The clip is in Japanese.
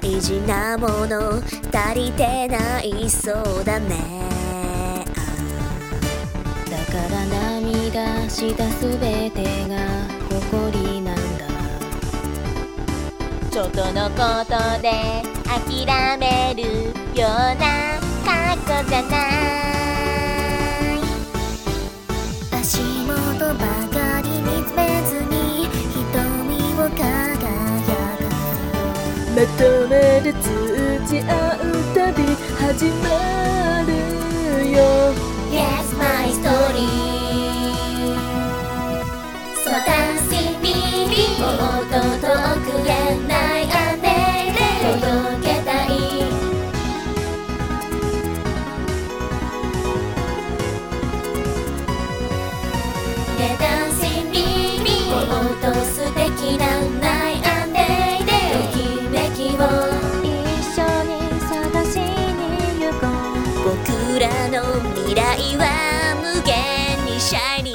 大事なもの足りてないそうだね。 だから涙したすべてが誇りなんだ。 ちょっとのことで諦めるような格好じゃない。 足元ばかり見つめずに瞳を輝かまとめで通じ合う旅始まるよ。 Yes, my story そう楽しみにもっと遠くへない雨で届けたい。ね楽しみにもっと素敵なない雨でときめきを一緒に探しに行こう。 僕らの未来は無限にシャイニー